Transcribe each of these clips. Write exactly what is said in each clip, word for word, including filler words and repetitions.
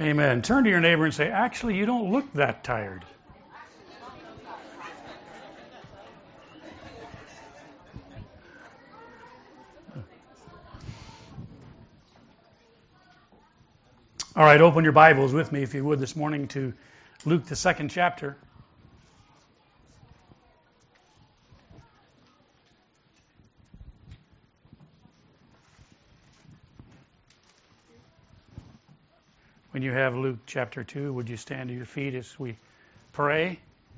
Amen. Turn to your neighbor and say, actually, you don't look that tired. All right, open your Bibles with me, if you would, this morning to Luke, the second chapter. When you have Luke chapter two, would you stand to your feet as we pray?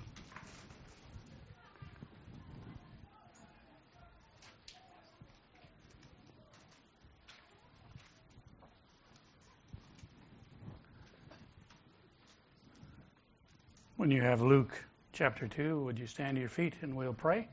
When you have Luke chapter two, would you stand to your feet and we'll pray?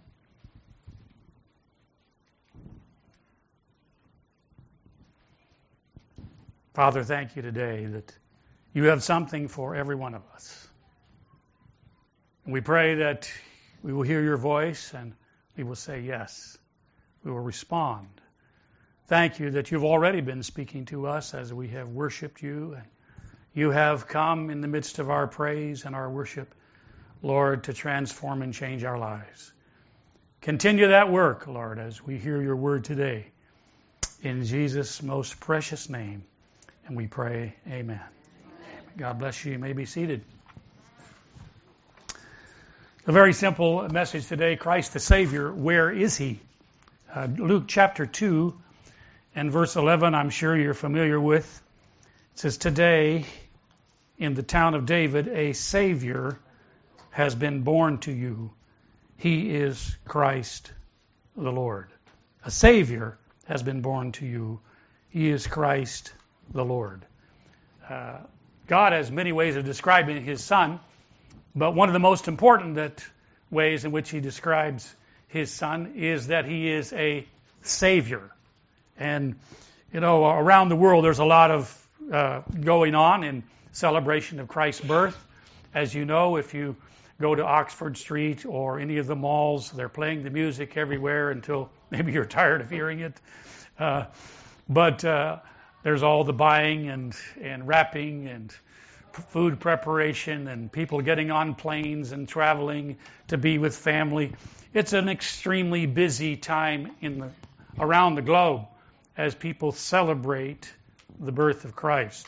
Father, thank you today that you have something for every one of us. And we pray that we will hear your voice and we will say yes. We will respond. Thank you that you've already been speaking to us as we have worshiped you. And you have come in the midst of our praise and our worship, Lord, to transform and change our lives. Continue that work, Lord, as we hear your word today. In Jesus' most precious name. And we pray, amen. Amen. God bless you. You may be seated. A very simple message today, Christ the Savior, where is he? Uh, Luke chapter two and verse eleven, I'm sure you're familiar with. It says, today in the town of David, a Savior has been born to you. He is Christ the Lord. A Savior has been born to you. He is Christ the Lord. Uh, God has many ways of describing his Son, but one of the most important that ways in which he describes his Son is that he is a Savior. And, you know, around the world there's a lot of uh, going on in celebration of Christ's birth. As you know, if you go to Oxford Street or any of the malls, they're playing the music everywhere until maybe you're tired of hearing it. Uh, but uh, There's all the buying and, and wrapping and food preparation and people getting on planes and traveling to be with family. It's an extremely busy time in the around the globe as people celebrate the birth of Christ.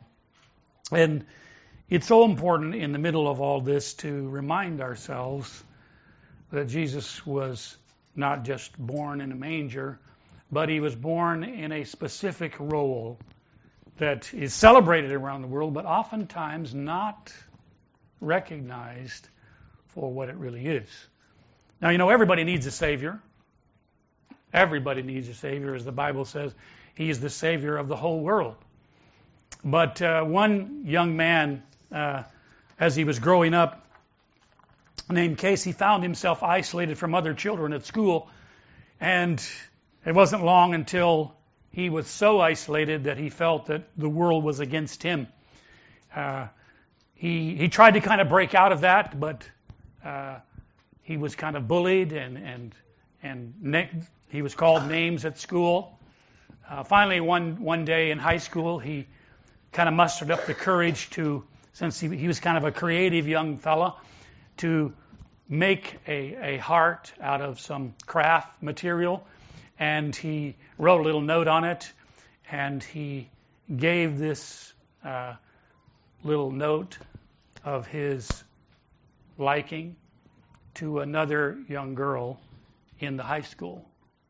And it's so important in the middle of all this to remind ourselves that Jesus was not just born in a manger, but he was born in a specific role that is celebrated around the world, but oftentimes not recognized for what it really is. Now, you know, everybody needs a Savior. Everybody needs a Savior. As the Bible says, he is the Savior of the whole world. But uh, one young man, uh, as he was growing up, named Casey, found himself isolated from other children at school, and it wasn't long until he was so isolated that he felt that the world was against him. Uh, he he tried to kind of break out of that, but uh, he was kind of bullied and and and na- he was called names at school. Uh, finally, one one day in high school, he kind of mustered up the courage to, since he, he was kind of a creative young fella, to make a, a heart out of some craft material. And he wrote a little note on it, and he gave this uh, little note of his liking to another young girl in the high school.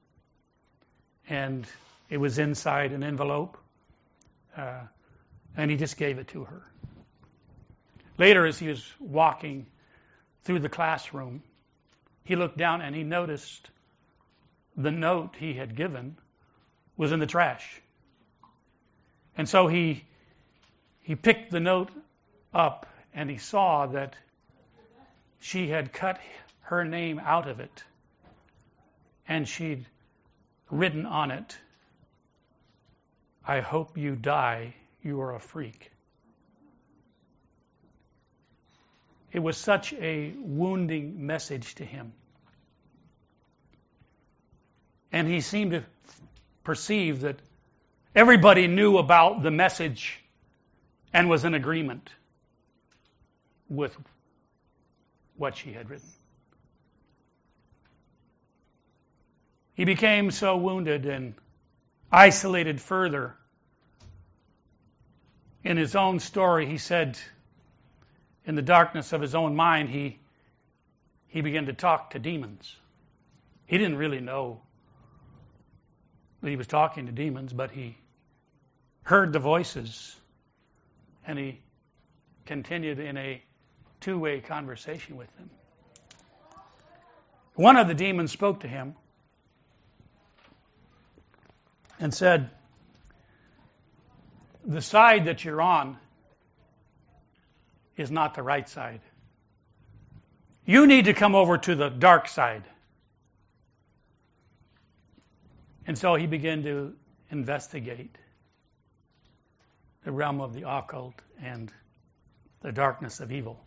And it was inside an envelope, uh, and he just gave it to her. Later, as he was walking through the classroom, he looked down and he noticed the note he had given was in the trash. And so he he picked the note up and he saw that she had cut her name out of it and she'd written on it, "I hope you die, you are a freak." It was such a wounding message to him. And he seemed to perceive that everybody knew about the message and was in agreement with what she had written. He became so wounded and isolated further. In his own story, he said, in the darkness of his own mind, he, he began to talk to demons. He didn't really know that he was talking to demons, but he heard the voices, and he continued in a two-way conversation with them. One of the demons spoke to him and said, the side that you're on is not the right side. You need to come over to the dark side. And so he began to investigate the realm of the occult and the darkness of evil.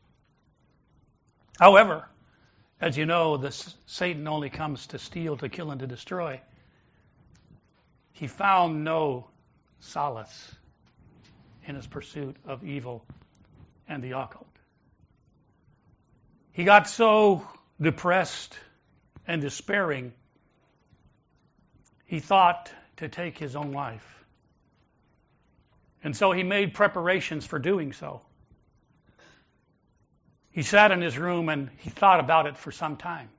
However, as you know, this Satan only comes to steal, to kill, and to destroy. He found no solace in his pursuit of evil and the occult. He got so depressed and despairing, he thought to take his own life. And so he made preparations for doing so. He sat in his room and he thought about it for some time.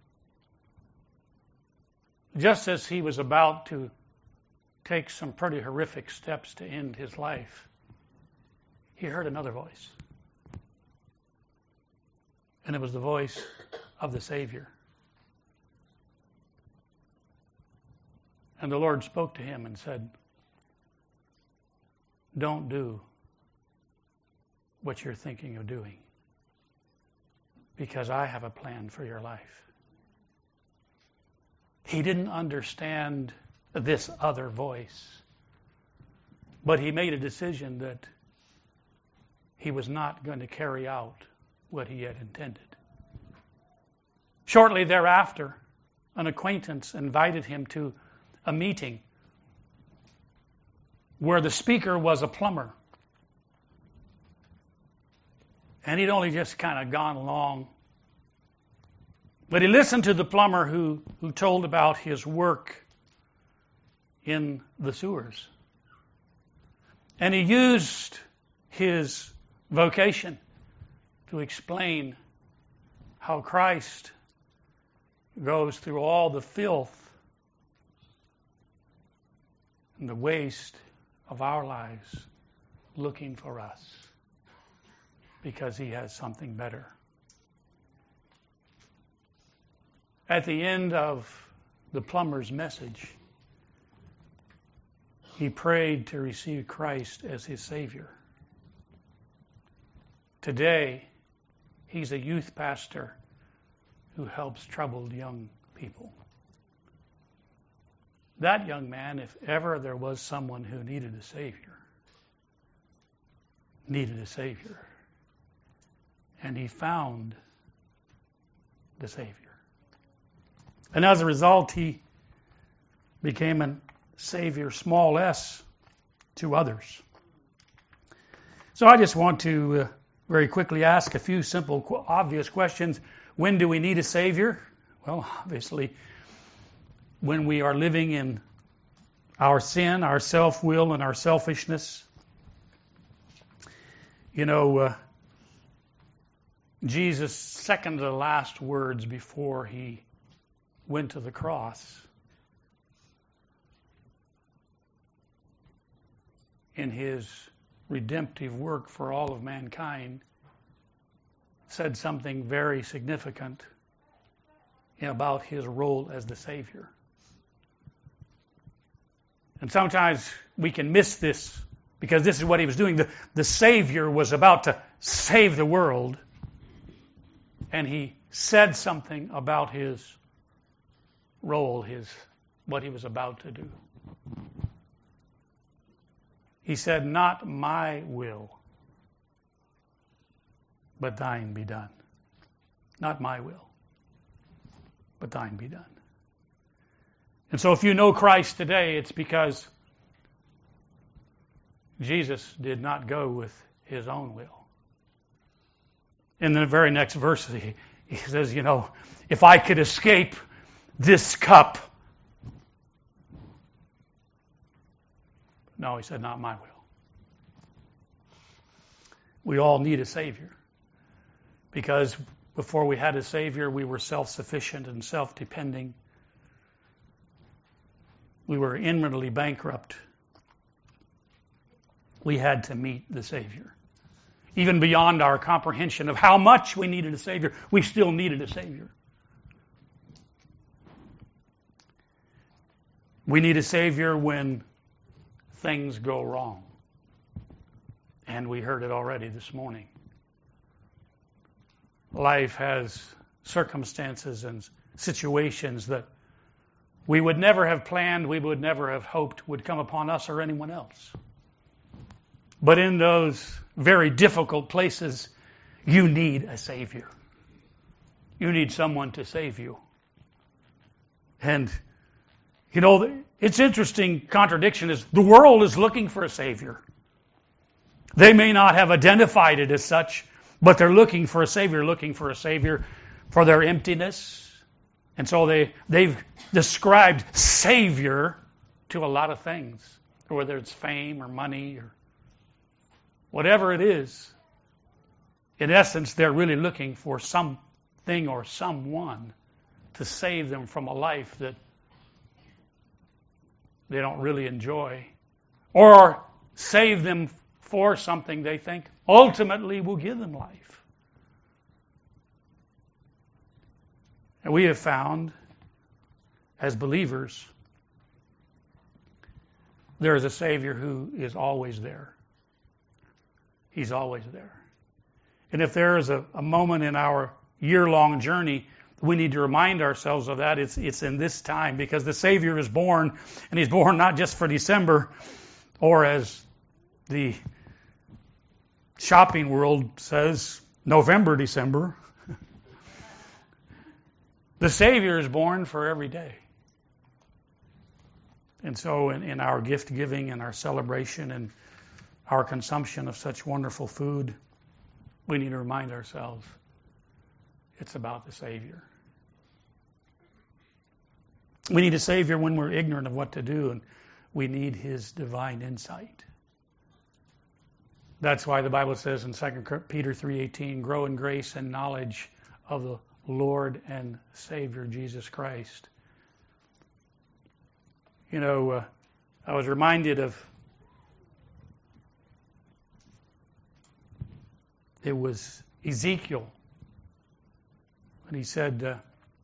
Just as he was about to take some pretty horrific steps to end his life, he heard another voice. And it was the voice of the Savior. And the Lord spoke to him and said, don't do what you're thinking of doing, because I have a plan for your life. He didn't understand this other voice, but he made a decision that he was not going to carry out what he had intended. Shortly thereafter, an acquaintance invited him to a meeting where the speaker was a plumber. And he'd only just kind of gone along. But he listened to the plumber who, who told about his work in the sewers. And he used his vocation to explain how Christ goes through all the filth and the waste of our lives looking for us, because he has something better. At the end of the plumber's message, he prayed to receive Christ as his Savior. Today, he's a youth pastor who helps troubled young people. That young man, if ever there was someone who needed a Savior, needed a Savior. And he found the Savior. And as a result, he became a Savior, small s, to others. So I just want to uh, very quickly ask a few simple, obvious questions. When do we need a Savior? Well, obviously, when we are living in our sin, our self-will, and our selfishness. You know, uh, Jesus' second to last words before he went to the cross in his redemptive work for all of mankind said something very significant about his role as the Savior. And sometimes we can miss this because this is what he was doing. The, the Savior was about to save the world, and he said something about his role, his what he was about to do. He said, "Not my will, but thine be done." Not my will, but thine be done. And so if you know Christ today, it's because Jesus did not go with his own will. In the very next verse, he, he says, you know, if I could escape this cup. No, he said, not my will. We all need a Savior. Because before we had a Savior, we were self-sufficient and self-depending. We were inwardly bankrupt. We had to meet the Savior. Even beyond our comprehension of how much we needed a Savior, we still needed a Savior. We need a Savior when things go wrong. And we heard it already this morning. Life has circumstances and situations that we would never have planned, we would never have hoped would come upon us or anyone else. But in those very difficult places, you need a Savior. You need someone to save you. And, you know, it's interesting contradiction is the world is looking for a Savior. They may not have identified it as such, but they're looking for a Savior, looking for a Savior for their emptiness. And so they, they've described Savior to a lot of things, whether it's fame or money or whatever it is. In essence, they're really looking for something or someone to save them from a life that they don't really enjoy, or save them for something they think ultimately will give them life. And we have found, as believers, there is a Savior who is always there. He's always there. And if there is a, a moment in our year-long journey, we need to remind ourselves of that. It's, it's in this time, because the Savior is born, and He's born not just for December, or as the shopping world says, November, December. The Savior is born for every day. And so in, in our gift giving and our celebration and our consumption of such wonderful food, we need to remind ourselves it's about the Savior. We need a Savior when we're ignorant of what to do, and we need His divine insight. That's why the Bible says in Second Peter three eighteen, grow in grace and knowledge of the Lord and Savior Jesus Christ. You know, uh, I was reminded of, it was Ezekiel, and he said, uh,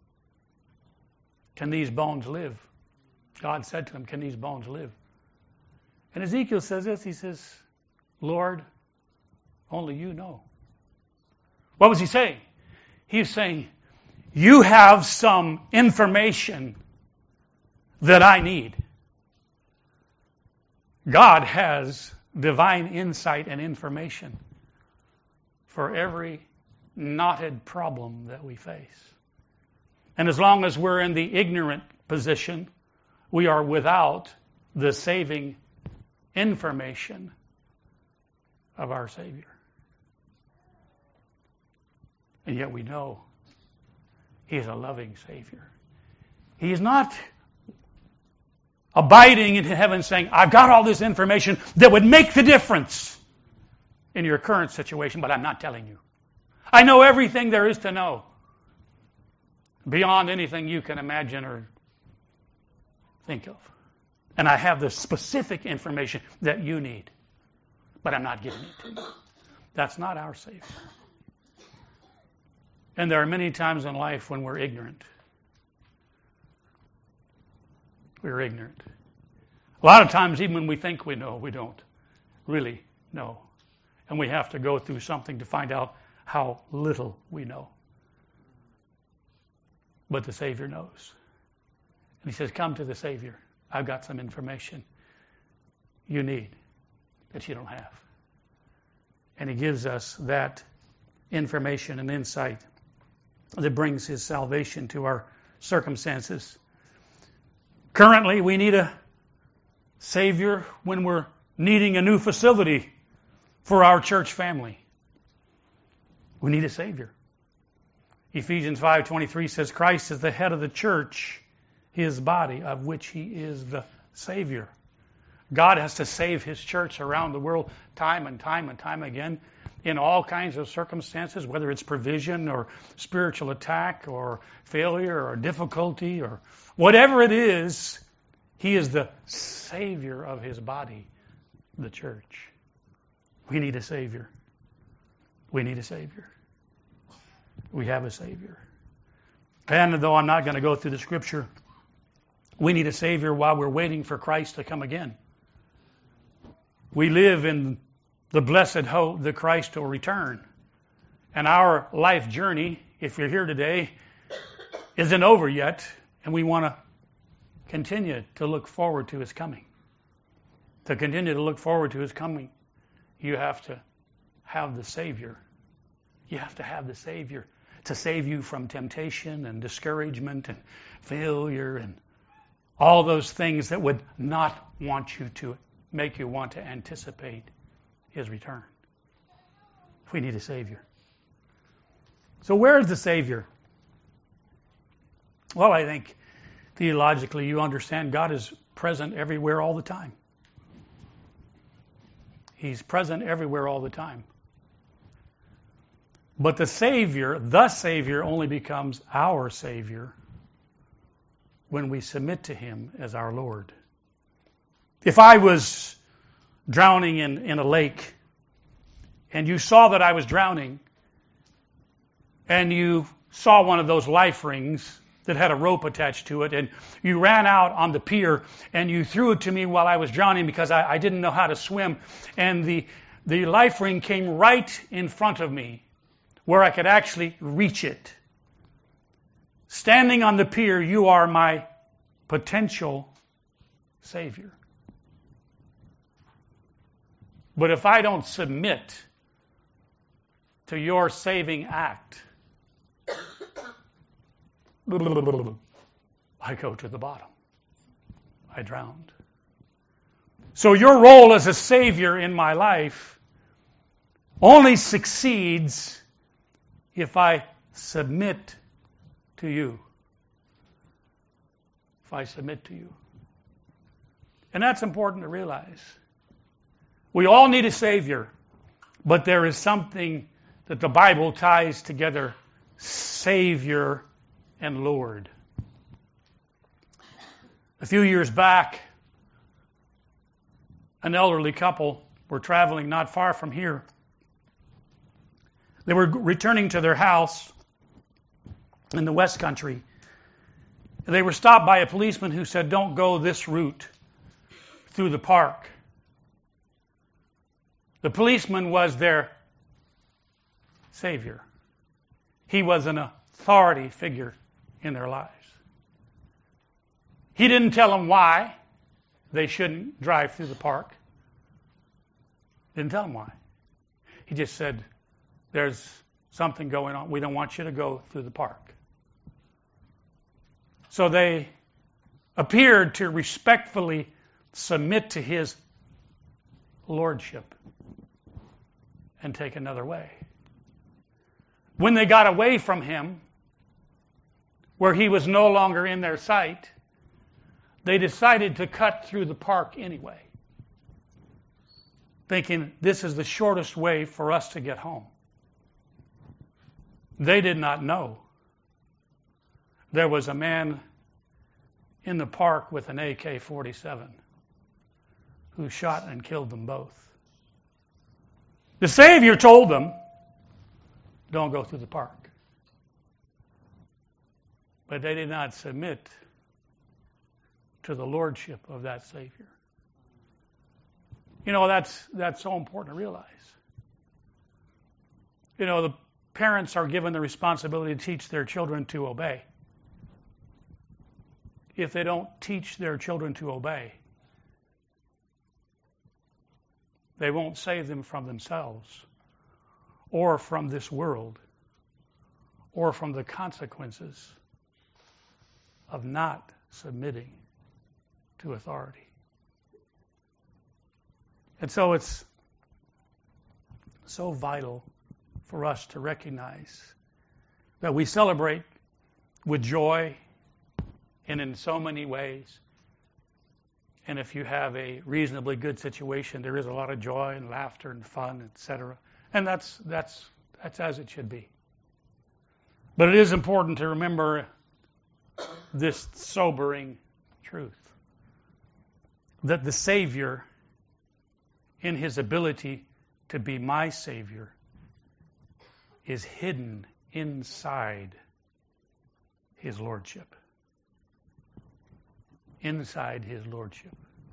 can these bones live? God said to him, can these bones live? And Ezekiel says this, he says, Lord, only you know. What was he saying? He was saying, you have some information that I need. God has divine insight and information for every knotted problem that we face. And as long as we're in the ignorant position, we are without the saving information of our Savior. And yet we know He is a loving Savior. He is not abiding in heaven saying, I've got all this information that would make the difference in your current situation, but I'm not telling you. I know everything there is to know, beyond anything you can imagine or think of. And I have the specific information that you need, but I'm not giving it to you. That's not our Savior. And there are many times in life when we're ignorant. We're ignorant. A lot of times, even when we think we know, we don't really know. And we have to go through something to find out how little we know. But the Savior knows. And He says, come to the Savior. I've got some information you need that you don't have. And He gives us that information and insight that brings His salvation to our circumstances. Currently, we need a Savior when we're needing a new facility for our church family. We need a Savior. Ephesians five twenty-three says, Christ is the head of the church, His body, of which He is the Savior. God has to save His church around the world time and time and time again in all kinds of circumstances, whether it's provision or spiritual attack or failure or difficulty or whatever it is. He is the Savior of His body, the church. We need a Savior. We need a Savior. We have a Savior. And though I'm not going to go through the Scripture, we need a Savior while we're waiting for Christ to come again. We live in the blessed hope that Christ will return. And our life journey, if you're here today, isn't over yet, and we want to continue to look forward to His coming. To continue to look forward to His coming, you have to have the Savior. You have to have the Savior to save you from temptation and discouragement and failure and all those things that would not want you to make you want to anticipate His return. We need a Savior. So where is the Savior? Well, I think theologically you understand God is present everywhere all the time. He's present everywhere all the time. But the Savior, the Savior, only becomes our Savior when we submit to Him as our Lord. If I was drowning in, in a lake and you saw that I was drowning and you saw one of those life rings that had a rope attached to it and you ran out on the pier and you threw it to me while I was drowning because I, I didn't know how to swim, and the, the life ring came right in front of me where I could actually reach it. Standing on the pier, you are my potential Savior. But if I don't submit to your saving act, I go to the bottom. I drowned. So your role as a Savior in my life only succeeds if I submit to you. If I submit to you. And that's important to realize. We all need a Savior, but there is something that the Bible ties together, Savior and Lord. A few years back, an elderly couple were traveling not far from here. They were returning to their house in the West Country. They were stopped by a policeman who said, "Don't go this route through the park." The policeman was their Savior. He was an authority figure in their lives. He didn't tell them why they shouldn't drive through the park. Didn't tell them why. He just said, "There's something going on. We don't want you to go through the park." So they appeared to respectfully submit to his lordship and take another way. When they got away from him, where he was no longer in their sight, they decided to cut through the park anyway, thinking this is the shortest way for us to get home. They did not know there was a man in the park with an A K forty-seven who shot and killed them both. The Savior told them, "Don't go through the park." But they did not submit to the lordship of that Savior. You know, that's that's so important to realize. You know, the parents are given the responsibility to teach their children to obey. If they don't teach their children to obey, they won't save them from themselves or from this world or from the consequences of not submitting to authority. And so it's so vital for us to recognize that we celebrate with joy and in so many ways. And if you have a reasonably good situation, there is a lot of joy and laughter and fun, et cetera. And that's that's that's as it should be. But it is important to remember this sobering truth, that the Savior, in his ability to be my Savior, is hidden inside his Lordship. Inside his Lordship.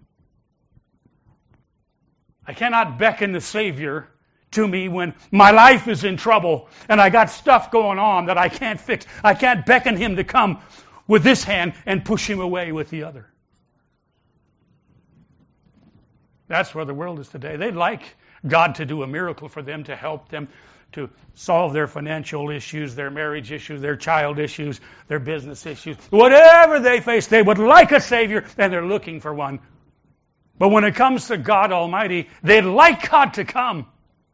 I cannot beckon the Savior to me when my life is in trouble and I got stuff going on that I can't fix. I can't beckon him to come with this hand and push him away with the other. That's where the world is today. They'd like God to do a miracle for them, to help them to solve their financial issues, their marriage issues, their child issues, their business issues. Whatever they face, they would like a Savior, and they're looking for one. But when it comes to God Almighty, they'd like God to come.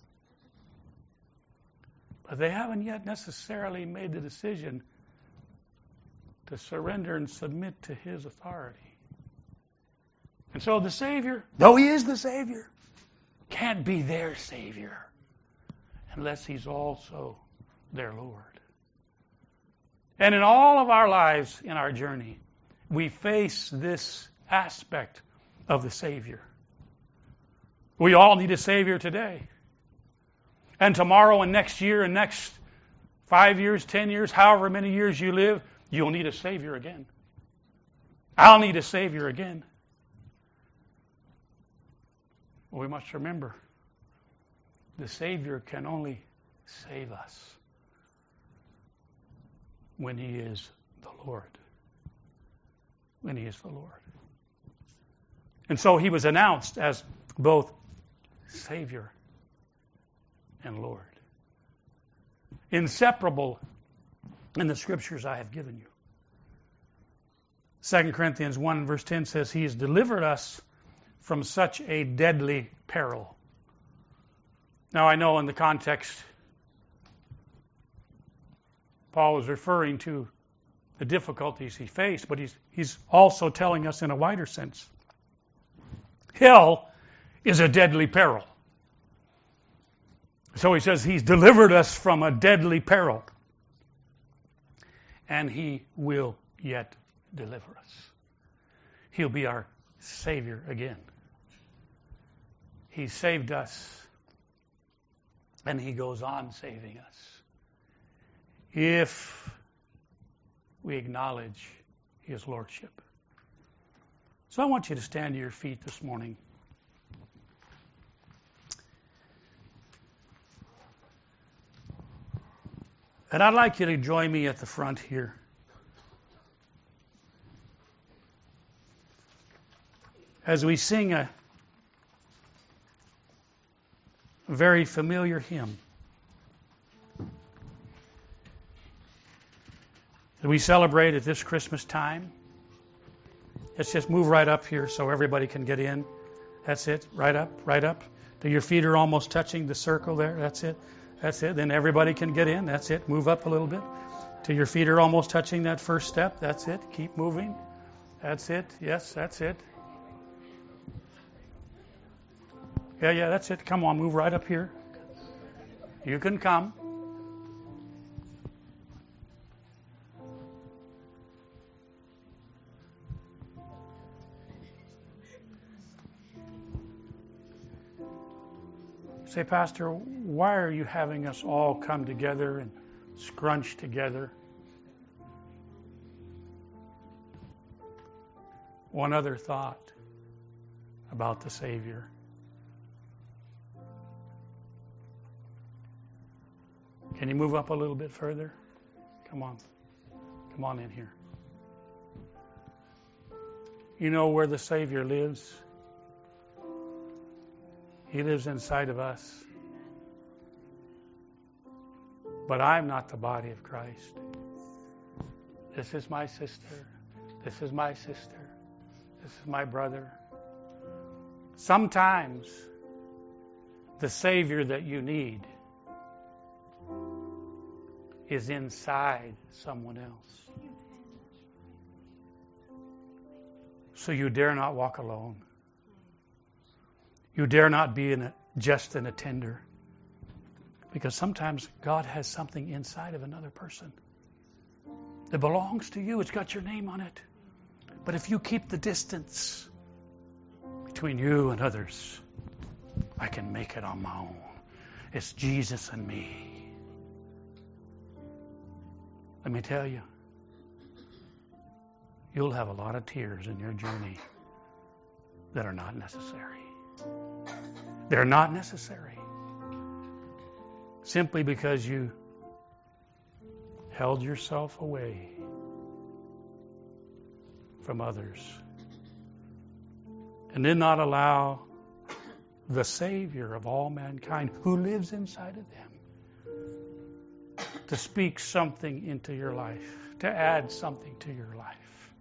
But they haven't yet necessarily made the decision to surrender and submit to his authority. And so the Savior, though he is the Savior, can't be their Savior unless he's also their Lord. And in all of our lives, in our journey, we face this aspect of the Savior. We all need a Savior today. And tomorrow and next year and next five years, ten years, however many years you live, you'll need a Savior again. I'll need a Savior again. We must remember, the Savior can only save us when he is the Lord. When he is the Lord. And so he was announced as both Savior and Lord. Inseparable in the scriptures I have given you. Second Corinthians one verse ten says, he has delivered us from such a deadly peril. Now I know in the context, Paul is referring to the difficulties he faced, but he's, he's also telling us in a wider sense. Hell is a deadly peril. So he says he's delivered us from a deadly peril. And he will yet deliver us. He'll be our Savior again. He saved us, and he goes on saving us if we acknowledge his Lordship. So I want you to stand to your feet this morning. And I'd like you to join me at the front here. As we sing a very familiar hymn that we celebrate at this Christmas time. Let's just move right up here so everybody can get in. That's it. Right up, right up. Till your feet are almost touching the circle there. That's it. That's it. Then everybody can get in. That's it. Move up a little bit. Till your feet are almost touching that first step. That's it. Keep moving. That's it. Yes, that's it. Yeah, yeah, that's it. Come on, move right up here. You can come. Say, Pastor, why are you having us all come together and scrunch together? One other thought about the Savior. Can you move up a little bit further? Come on. Come on in here. You know where the Savior lives? He lives inside of us. But I'm not the body of Christ. This is my sister. This is my sister. This is my brother. Sometimes The Savior that you need is inside someone else. So you dare not walk alone. You dare not be in a, just an attender. Because sometimes God has something inside of another person that belongs to you. It's got your name on it. But if you keep the distance between you and others, I can make it on my own. It's Jesus and me. Let me tell you, you'll have a lot of tears in your journey that are not necessary. They're not necessary. Simply because you held yourself away from others and did not allow the Savior of all mankind, who lives inside of them, to speak something into your life, to add something to your life.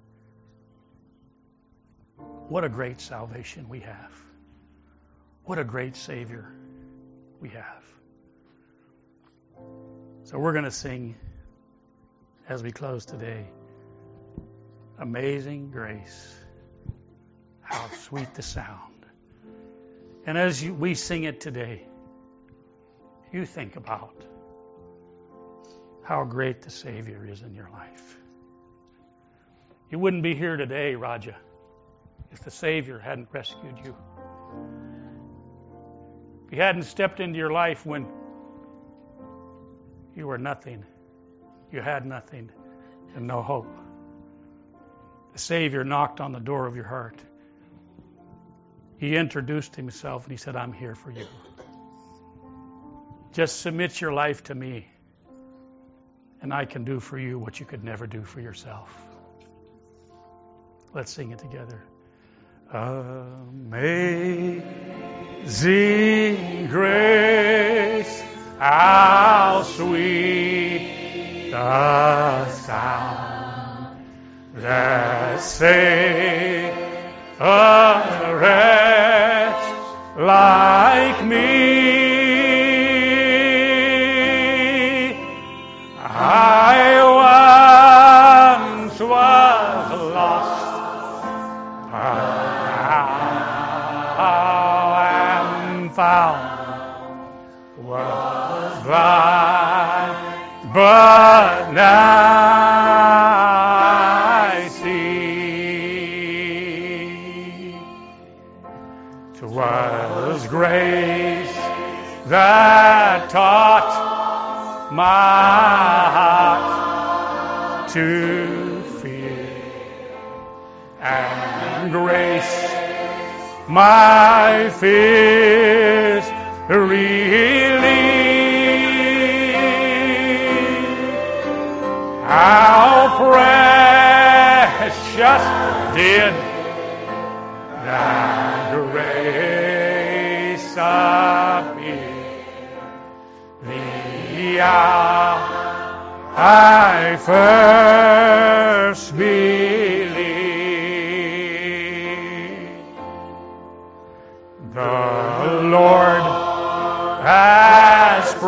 What a great salvation we have. What a great Savior we have. So we're going to sing as we close today, Amazing Grace, how sweet the sound. And as you, we sing it today, you think about how great the Savior is in your life. You wouldn't be here today, Raja, if the Savior hadn't rescued you. If He hadn't stepped into your life when you were nothing, you had nothing, and no hope. The Savior knocked on the door of your heart. He introduced Himself and He said, I'm here for you. Just submit your life to me, and I can do for you what you could never do for yourself. Let's sing it together. Amazing grace, how sweet the sound that saved a wretch like me. I once was lost, but now am found. Was blind, but now I see. 'Twas grace that taught my heart to fear, and grace my fears relieved. How precious did that grace appear the hour I first believed. The Lord has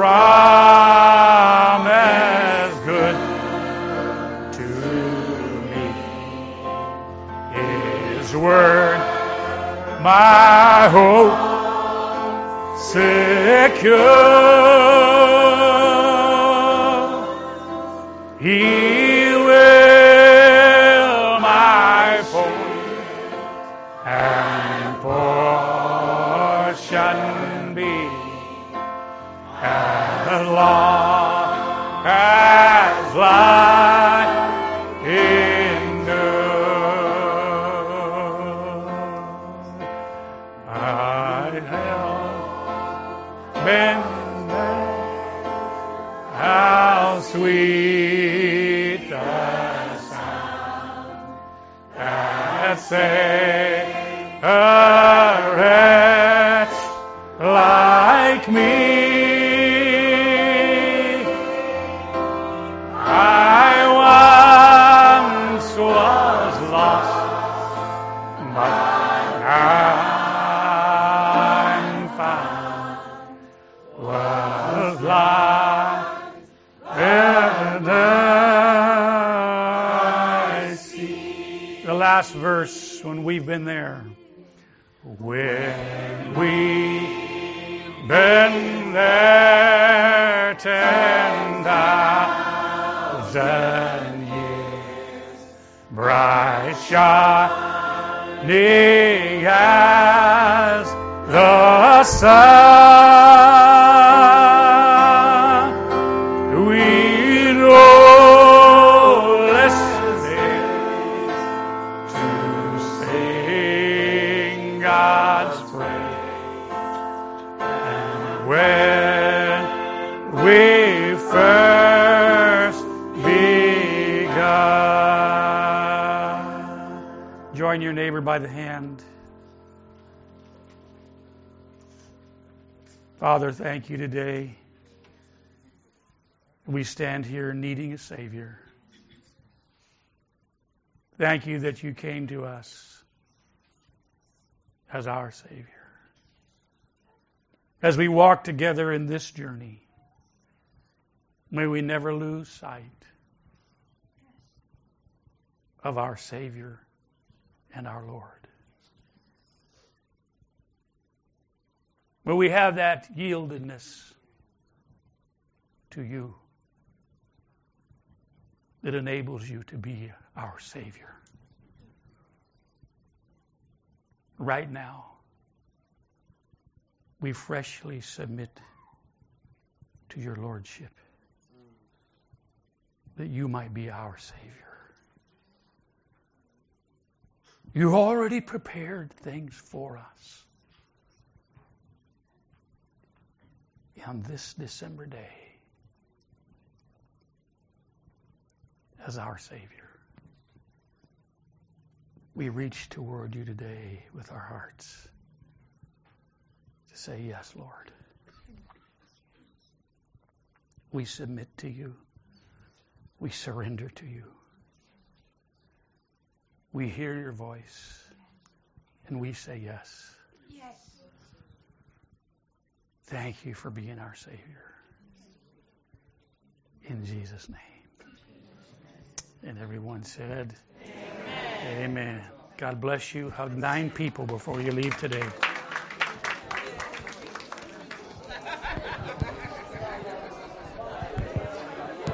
promised good to me. His word, my hope secure. He will my portion and portion be, as long as life endures. I have been there, how sweet the sound that saved a wretch like me. I once was lost, but now I'm found. last verse when we've been there. When we've been there ten thousand years, bright shining as the sun, we know listening to sing God's praise. And when we first begun, join your neighbor by the hand. Father, thank you today. We stand here needing a Savior. Thank you that you came to us as our Savior. As we walk together in this journey, may we never lose sight of our Savior and our Lord. May we have that yieldedness to you that enables you to be our Savior. Right now, we freshly submit to your Lordship, that you might be our Savior. You already prepared things for us. On this December day, as our Savior, we reach toward you today with our hearts to say, yes, Lord. We submit to you. We surrender to you. We hear your voice, and we say yes. Yes. Thank you for being our Savior. In Jesus' name. And everyone said, Amen. Amen. God bless you. Hug nine people before you leave today.